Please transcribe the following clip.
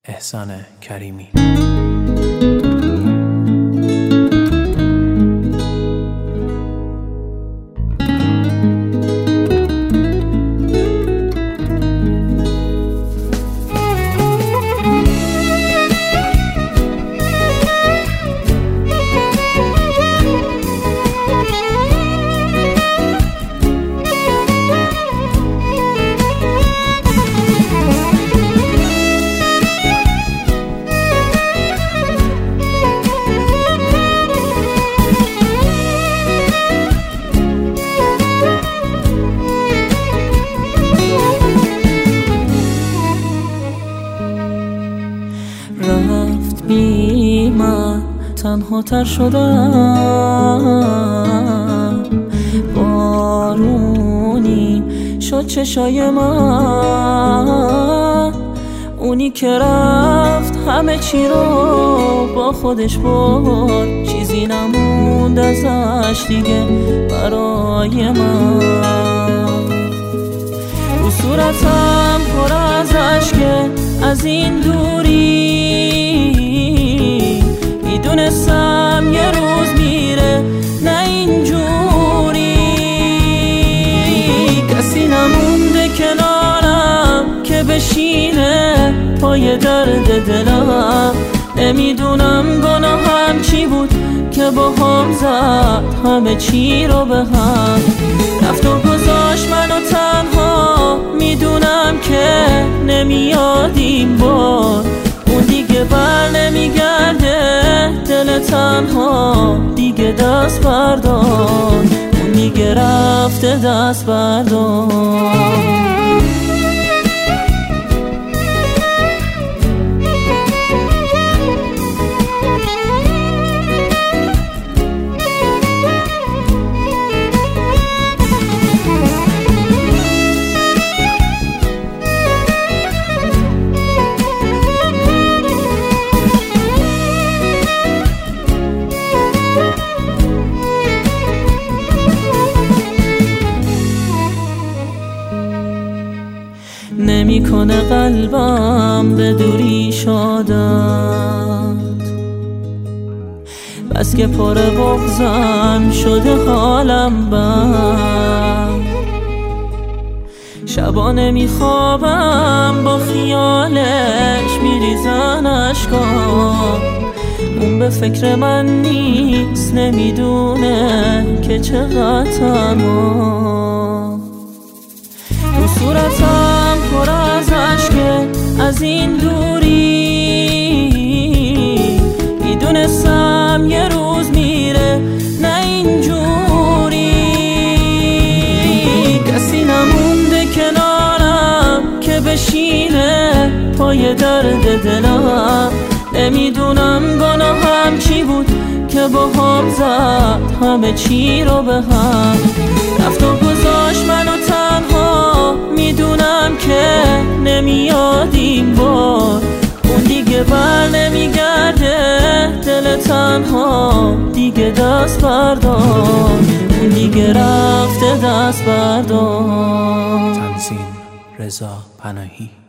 احسان کریمی. رفت بی من تنها تر شدم، بارونی شد چشای من. اونی که رفت همه چی رو با خودش برد، چیزی نموند ازش دیگه برای من. رو صورتم پر از اشکه از این دوری، میدونستم یه روز میره نه اینجوری. کسی نمونده کنارم که بشینه پای درد دلم. نمیدونم گناهم چی بود که با هم زد همه چی رو به هم. رفت و گذاشت منو تنها، میدونم که نمیاد این بار. اون دیگه بر نمیگرده دل تنها دیگه دست بردار. اون دیگه رفته دست بردار. نمیکنه قلبم به دوری شادت، بس که پر بغضم شده حالم بد. شبا نمیخوابم با خیالش میریزن اشکام. اون به فکر من نیست، نمیدونه که چقدر تنها. تو صورتم پر از اشکه از این دوری، میدونستم یه روز میره نه اینجوری. کسی نمونده کنارم که بشینه پای درد دلم. نمیدونم گناهم چی بود که با هم زد همه چی رو به هم. رفت و گذاشت منو تنها، میدونم که نمیاد این بار. اون دیگه بر نمیگرده دل تنها دیگه دست بردار. اون دیگه رفته دست بردار. تنظیم رضا پناهی.